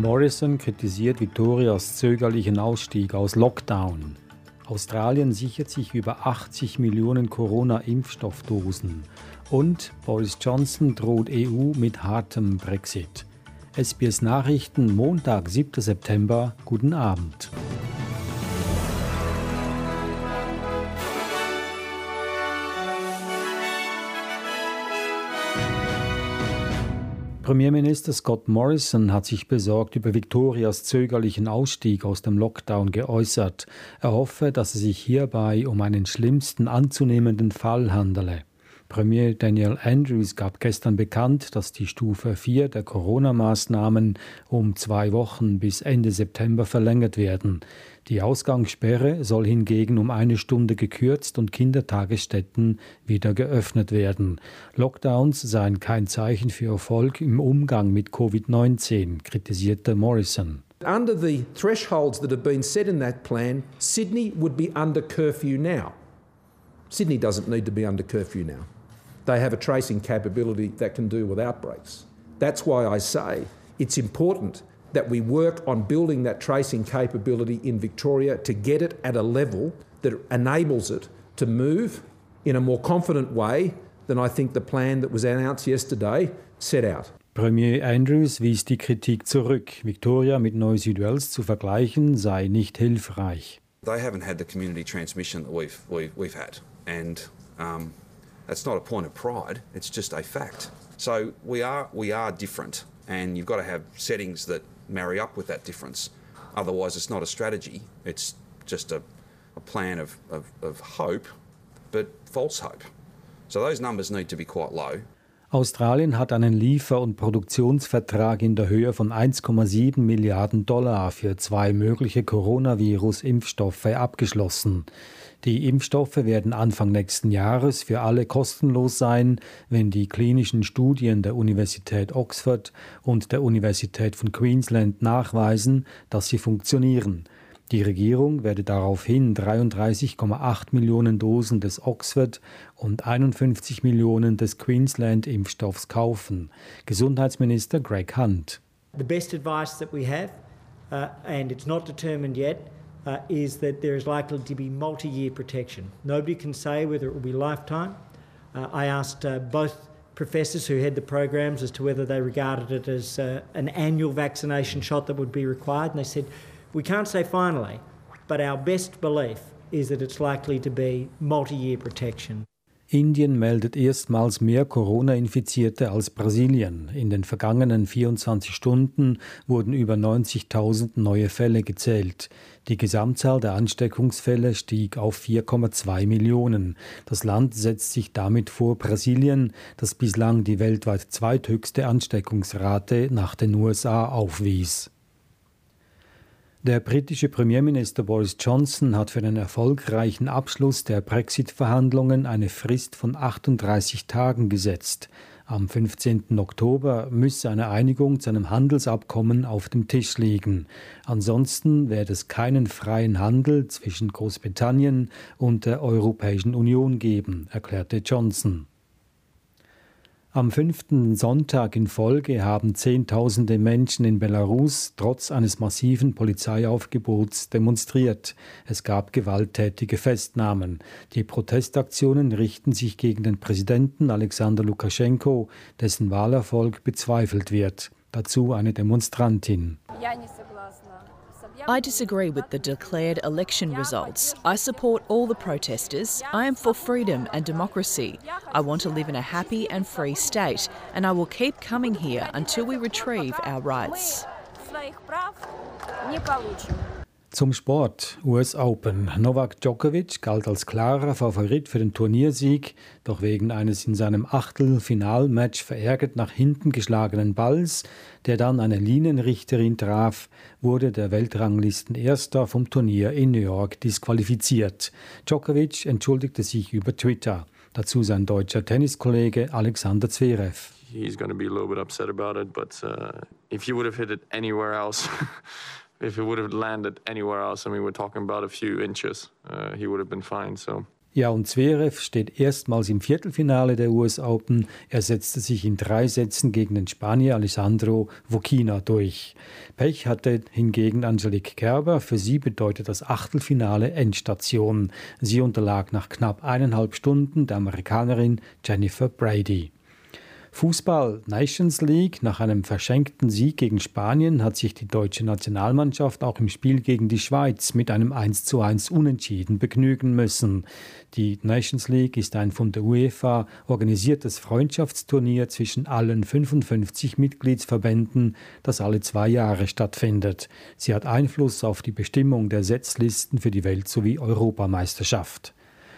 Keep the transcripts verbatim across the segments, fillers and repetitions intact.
Morrison kritisiert Victorias zögerlichen Ausstieg aus Lockdown. Australien sichert sich über achtzig Millionen Corona-Impfstoffdosen. Und Boris Johnson droht E U mit hartem Brexit. S B S Nachrichten, Montag, siebter September. Guten Abend. Premierminister Scott Morrison hat sich besorgt über Victorias zögerlichen Ausstieg aus dem Lockdown geäußert. Er hoffe, dass es sich hierbei um einen schlimmsten anzunehmenden Fall handele. Premier Daniel Andrews gab gestern bekannt, dass die Stufe vier der Corona-Maßnahmen um zwei Wochen bis Ende September verlängert werden. Die Ausgangssperre soll hingegen um eine Stunde gekürzt und Kindertagesstätten wieder geöffnet werden. Lockdowns seien kein Zeichen für Erfolg im Umgang mit Covid neunzehn, kritisierte Morrison. Under the thresholds that have been set in that plan, Sydney would be under curfew now. Sydney doesn't need to be under curfew now. They have a tracing capability that can deal with outbreaks. That's why I say it's important that we work on building that tracing capability in Victoria to get it at a level that enables it to move in a more confident way than I think the plan that was announced yesterday set out. Premier Andrews wies die Kritik zurück. Victoria mit Neu-Südwales zu vergleichen sei nicht hilfreich. They haven't had the community transmission that we've, we've, we've had. And um, that's not a point of pride, it's just a fact. So we are, we are different, and you've got to have settings that marry up with that difference. Otherwise, it's not a strategy. It's just a, a plan of, of, of hope, but false hope. So those numbers need to be quite low. Australien hat einen Liefer- und Produktionsvertrag in der Höhe von eins Komma sieben Milliarden Dollar für zwei mögliche Coronavirus-Impfstoffe abgeschlossen. Die Impfstoffe werden Anfang nächsten Jahres für alle kostenlos sein, wenn die klinischen Studien der Universität Oxford und der Universität von Queensland nachweisen, dass sie funktionieren. Die Regierung werde daraufhin dreiunddreißig Komma acht Millionen Dosen des Oxford und einundfünfzig Millionen des Queensland-Impfstoffs kaufen. Gesundheitsminister Greg Hunt. The best advice that we have, uh, and it's not determined yet, uh, is that there is likely to be multi-year protection. Nobody can say whether it will be lifetime. Uh, I asked uh, both professors who head the programs as to whether they regarded it as uh, an annual vaccination shot that would be required, and they said, we can't say finally, but our best belief is that it's likely to be multi-year protection. Indien meldet erstmals mehr Corona-Infizierte als Brasilien. In den vergangenen vierundzwanzig Stunden wurden über neunzigtausend neue Fälle gezählt. Die Gesamtzahl der Ansteckungsfälle stieg auf vier Komma zwei Millionen. Das Land setzt sich damit vor Brasilien, das bislang die weltweit zweithöchste Ansteckungsrate nach den U S A aufwies. Der britische Premierminister Boris Johnson hat für den erfolgreichen Abschluss der Brexit-Verhandlungen eine Frist von achtunddreißig Tagen gesetzt. Am fünfzehnten Oktober müsse eine Einigung zu einem Handelsabkommen auf dem Tisch liegen. Ansonsten werde es keinen freien Handel zwischen Großbritannien und der Europäischen Union geben, erklärte Johnson. Am fünften Sonntag in Folge haben Zehntausende Menschen in Belarus trotz eines massiven Polizeiaufgebots demonstriert. Es gab gewalttätige Festnahmen. Die Protestaktionen richten sich gegen den Präsidenten Alexander Lukaschenko, dessen Wahlerfolg bezweifelt wird. Dazu eine Demonstrantin. I disagree with the declared election results. I support all the protesters. I am for freedom and democracy. I want to live in a happy and free state, and I will keep coming here until we retrieve our rights. Zum Sport, U S Open. Novak Djokovic galt als klarer Favorit für den Turniersieg, doch wegen eines in seinem Achtelfinalmatch verärgert nach hinten geschlagenen Balls, der dann eine Linienrichterin traf, wurde der Weltranglistenerster vom Turnier in New York disqualifiziert. Djokovic entschuldigte sich über Twitter. Dazu sein deutscher Tenniskollege Alexander Zverev. He's going to be a little bit upset about it, but uh, if he would have hit it anywhere else, if it would have landed anywhere else, I mean, we're talking about a few inches, uh, he would have been fine, so. Ja, und Zverev steht erstmals im Viertelfinale der U S Open. Er setzte sich in drei Sätzen gegen den Spanier Alessandro Vokina durch. Pech hatte hingegen Angelique Kerber. Für sie bedeutet das Achtelfinale Endstation. Sie unterlag nach knapp eineinhalb Stunden der Amerikanerin Jennifer Brady. Fußball Nations League. Nach einem verschenkten Sieg gegen Spanien hat sich die deutsche Nationalmannschaft auch im Spiel gegen die Schweiz mit einem eins zu eins Unentschieden begnügen müssen. Die Nations League ist ein von der UEFA organisiertes Freundschaftsturnier zwischen allen fünfundfünfzig Mitgliedsverbänden, das alle zwei Jahre stattfindet. Sie hat Einfluss auf die Bestimmung der Setzlisten für die Welt- sowie Europameisterschaft.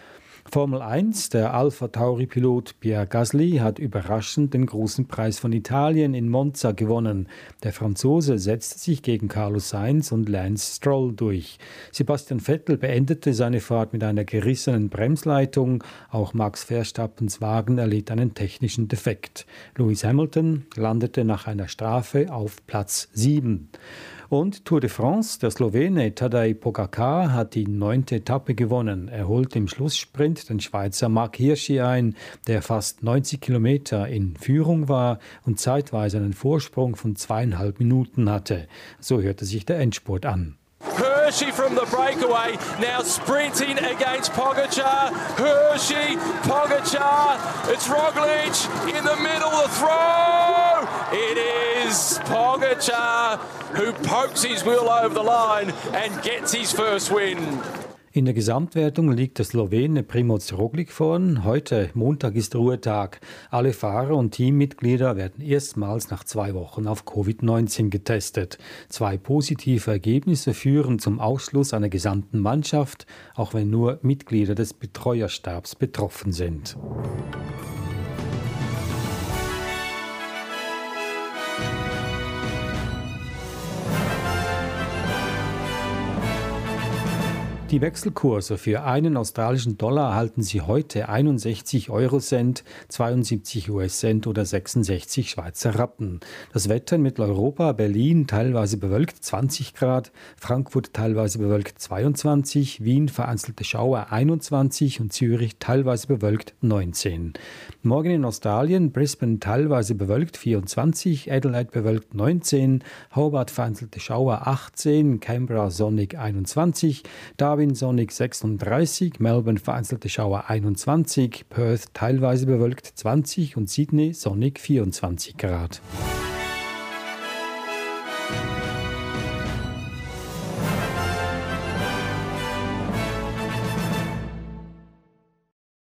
Formel eins, der Alpha-Tauri-Pilot Pierre Gasly hat überraschend den großen Preis von Italien in Monza gewonnen. Der Franzose setzte sich gegen Carlos Sainz und Lance Stroll durch. Sebastian Vettel beendete seine Fahrt mit einer gerissenen Bremsleitung. Auch Max Verstappens Wagen erlitt einen technischen Defekt. Lewis Hamilton landete nach einer Strafe auf Platz sieben. Und Tour de France, der Slowene Tadej Pogačar hat die neunte Etappe gewonnen. Er holte im Schlusssprint den Schweizer Marc Hirschi ein, der fast neunzig Kilometer in Führung war und zeitweise einen Vorsprung von zweieinhalb Minuten hatte. So hörte sich der Endspurt an. Hirschi from the breakaway, now sprinting against Pogačar. Hirschi, Pogačar, it's Roglic in the middle, the throw! It is Pogačar who pokes his wheel over the line and gets his first win. In der Gesamtwertung liegt der Slowene Primoz Roglic vorn. Heute, Montag, ist Ruhetag. Alle Fahrer und Teammitglieder werden erstmals nach zwei Wochen auf Covid neunzehn getestet. Zwei positive Ergebnisse führen zum Ausschluss einer gesamten Mannschaft, auch wenn nur Mitglieder des Betreuerstabs betroffen sind. Die Wechselkurse für einen australischen Dollar erhalten Sie heute einundsechzig Eurocent, zweiundsiebzig US-Cent oder sechsundsechzig Schweizer Rappen. Das Wetter in Mitteleuropa: Berlin teilweise bewölkt zwanzig Grad, Frankfurt teilweise bewölkt zweiundzwanzig, Wien vereinzelte Schauer einundzwanzig und Zürich teilweise bewölkt neunzehn. Morgen in Australien: Brisbane teilweise bewölkt vierundzwanzig, Adelaide bewölkt neunzehn, Hobart vereinzelte Schauer achtzehn, Canberra sonnig einundzwanzig, Darwin sonnig sechsunddreißig, Melbourne vereinzelte Schauer einundzwanzig, Perth teilweise bewölkt zwanzig und Sydney sonnig vierundzwanzig Grad.